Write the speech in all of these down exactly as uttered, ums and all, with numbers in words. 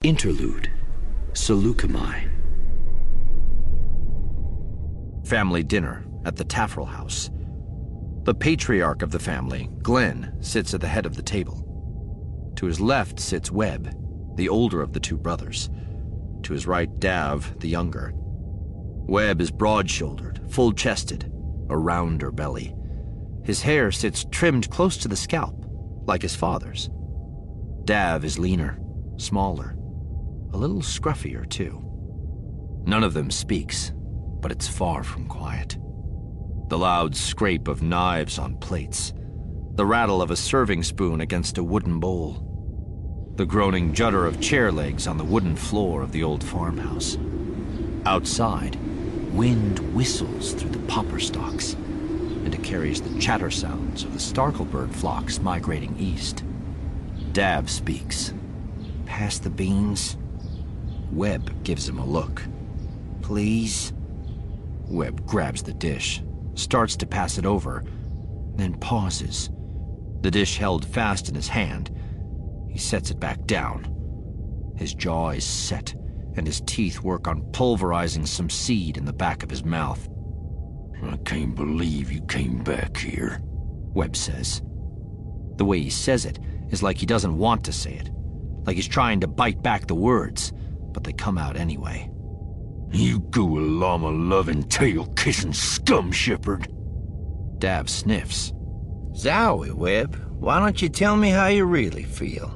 Interlude, Seleucami. Family dinner at the Tafferel house. The patriarch of the family, Glenn, sits at the head of the table. To his left sits Webb, the older of the two brothers. To his right, Dav, the younger. Webb is broad-shouldered, full-chested, a rounder belly. His hair sits trimmed close to the scalp, like his father's. Dav is leaner, smaller, a little scruffier, too. None of them speaks, but it's far from quiet. The loud scrape of knives on plates, the rattle of a serving spoon against a wooden bowl, the groaning judder of chair legs on the wooden floor of the old farmhouse. Outside, wind whistles through the popper stalks, and it carries the chatter sounds of the startlebird flocks migrating east. Dav speaks. "Pass the beans?" Webb gives him a look. "Please?" Webb grabs the dish, starts to pass it over, then pauses. The dish held fast in his hand. He sets it back down. His jaw is set, and his teeth work on pulverizing some seed in the back of his mouth. "I can't believe you came back here," Webb says. The way he says it is like he doesn't want to say it, like he's trying to bite back the words, but they come out anyway. "You go a llama-loving, tail-kissing scum shepherd." Dav sniffs. "Zowie, Webb, why don't you tell me how you really feel?"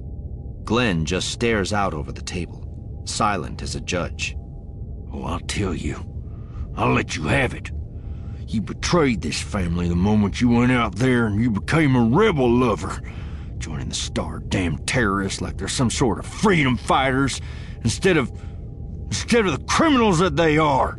Glenn just stares out over the table, silent as a judge. "Oh, I'll tell you. I'll let you have it. You betrayed this family the moment you went out there and you became a rebel lover, joining the star-damned terrorists like they're some sort of freedom fighters instead of... instead of the criminals that they are."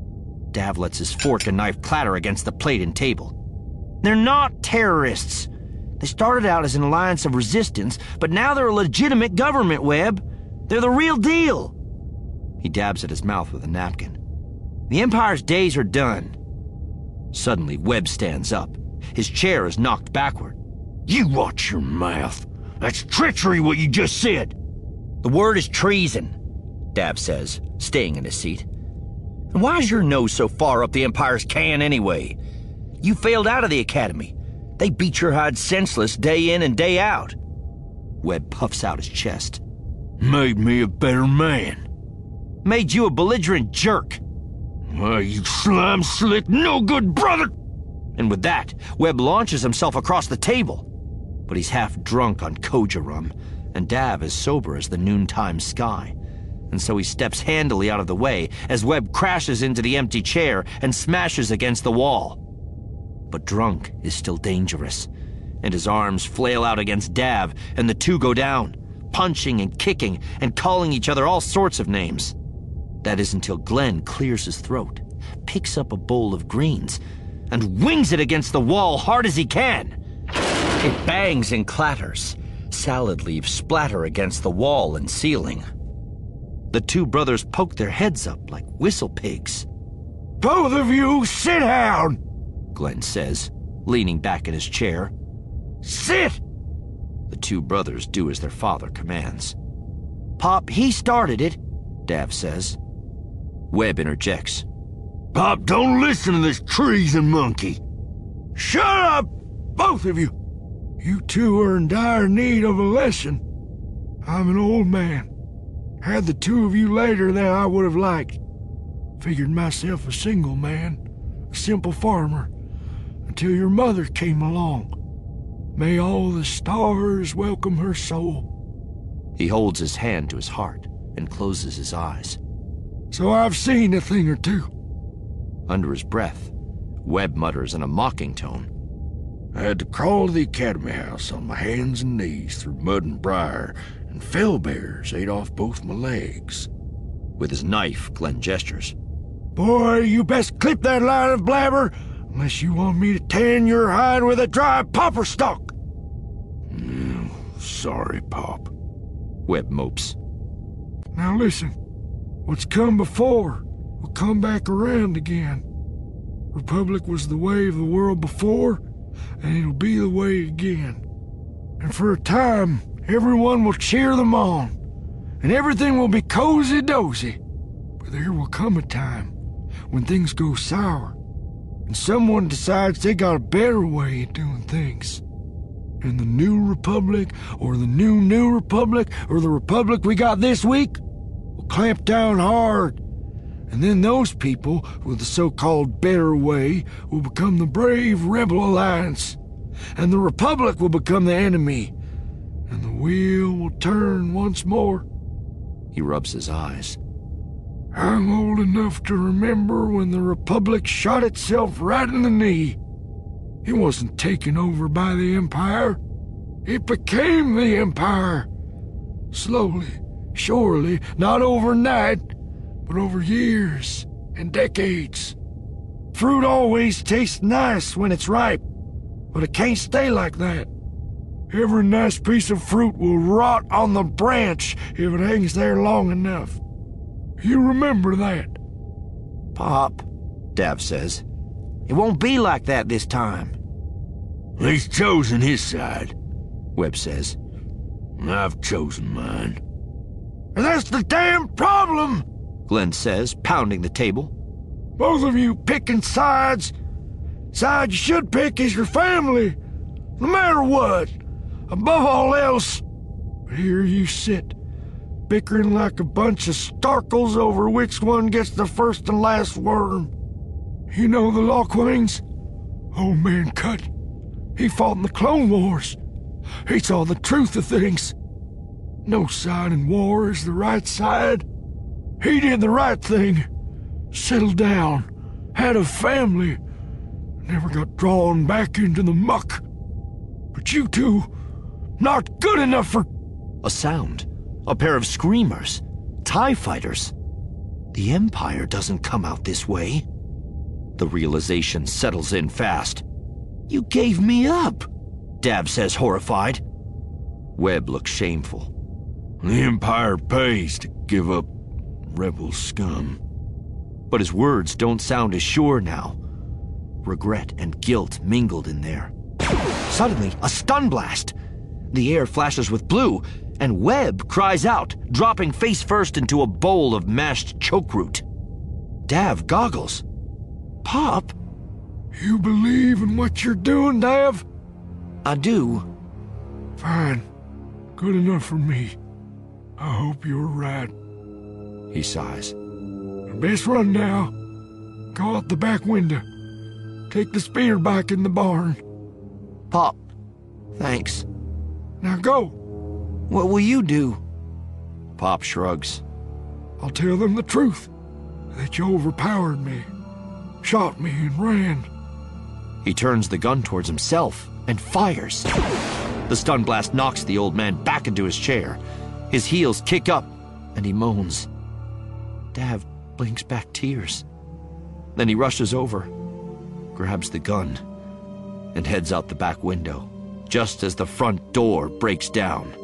Dav lets his fork and knife clatter against the plate and table. "They're not terrorists. They started out as an alliance of resistance, but now they're a legitimate government, Webb. They're the real deal." He dabs at his mouth with a napkin. "The Empire's days are done." Suddenly, Webb stands up. His chair is knocked backward. "You watch your mouth. That's treachery what you just said." "The word is treason," Dav says, staying in his seat. "And why's your nose so far up the Empire's can anyway? You failed out of the Academy. They beat your hide senseless day in and day out." Webb puffs out his chest. "Made me a better man." "Made you a belligerent jerk." "Why, you slime-slick, no-good brother!" And with that, Webb launches himself across the table. But he's half drunk on Koja rum, and Dav is sober as the noontime sky. And so he steps handily out of the way as Webb crashes into the empty chair and smashes against the wall. But drunk is still dangerous, and his arms flail out against Dav, and the two go down, punching and kicking and calling each other all sorts of names. That is until Glenn clears his throat, picks up a bowl of greens, and wings it against the wall hard as he can. It bangs and clatters. Salad leaves splatter against the wall and ceiling. The two brothers poke their heads up like whistle pigs. "Both of you, sit down," Glenn says, leaning back in his chair. "Sit!" The two brothers do as their father commands. "Pop, he started it," Dav says. Webb interjects. "Pop, don't listen to this treason monkey." "Shut up, both of you. You two are in dire need of a lesson. I'm an old man. Had the two of you later than I would have liked. Figured myself a single man, a simple farmer, until your mother came along. May all the stars welcome her soul." He holds his hand to his heart and closes his eyes. "So I've seen a thing or two." Under his breath, Webb mutters in a mocking tone. "I had to crawl to the Academy House on my hands and knees through mud and briar, and fell bears ate off both my legs." With his knife, Glenn gestures. "Boy, you best clip that line of blabber, unless you want me to tan your hide with a dry popper stalk." Mm, sorry, Pop," Webb mopes. "Now listen, what's come before will come back around again. Republic was the way of the world before, and it'll be the way again. And for a time, everyone will cheer them on, and everything will be cozy-dozy. But there will come a time when things go sour, and someone decides they got a better way of doing things. And the New Republic, or the New New Republic, or the Republic we got this week, will clamp down hard. And then those people with the so-called better way will become the brave Rebel Alliance. And the Republic will become the enemy. And the wheel will turn once more. He rubs his eyes. I'm old enough to remember when the Republic shot itself right in the knee. It wasn't taken over by the Empire. It became the Empire. Slowly, surely, not overnight, but over years and decades. Fruit always tastes nice when it's ripe, but it can't stay like that. Every nice piece of fruit will rot on the branch if it hangs there long enough. You remember that. Pop, Dav says, it won't be like that this time. He's chosen his side, Webb says. I've chosen mine. And that's the damn problem, Glenn says, pounding the table. Both of you picking sides. Side you should pick is your family, no matter what, above all else. But here you sit, bickering like a bunch of starkles over which one gets the first and last worm. You know the Lockwings? Old man Cut. He fought in the Clone Wars. He saw the truth of things. No side in war is the right side. He did the right thing. Settled down, had a family, never got drawn back into the muck. But you two, not good enough for... A sound. A pair of screamers. TIE fighters. The Empire doesn't come out this way. The realization settles in fast. You gave me up, Dav says, horrified. Webb looks shameful. The Empire pays to give up rebel scum. But his words don't sound as sure now. Regret and guilt mingled in there. Suddenly, a stun blast. The air flashes with blue, and Webb cries out, dropping face first into a bowl of mashed choke root. Dav goggles. Pop? You believe in what you're doing, Dav? I do. Fine. Good enough for me. I hope you're right. He sighs. Best run now. Go out the back window. Take the speeder bike in the barn. Pop, thanks. Now go. What will you do? Pop shrugs. I'll tell them the truth. That you overpowered me. Shot me and ran. He turns the gun towards himself and fires. The stun blast knocks the old man back into his chair. His heels kick up, and he moans. Dav blinks back tears. Then he rushes over, grabs the gun, and heads out the back window, just as the front door breaks down.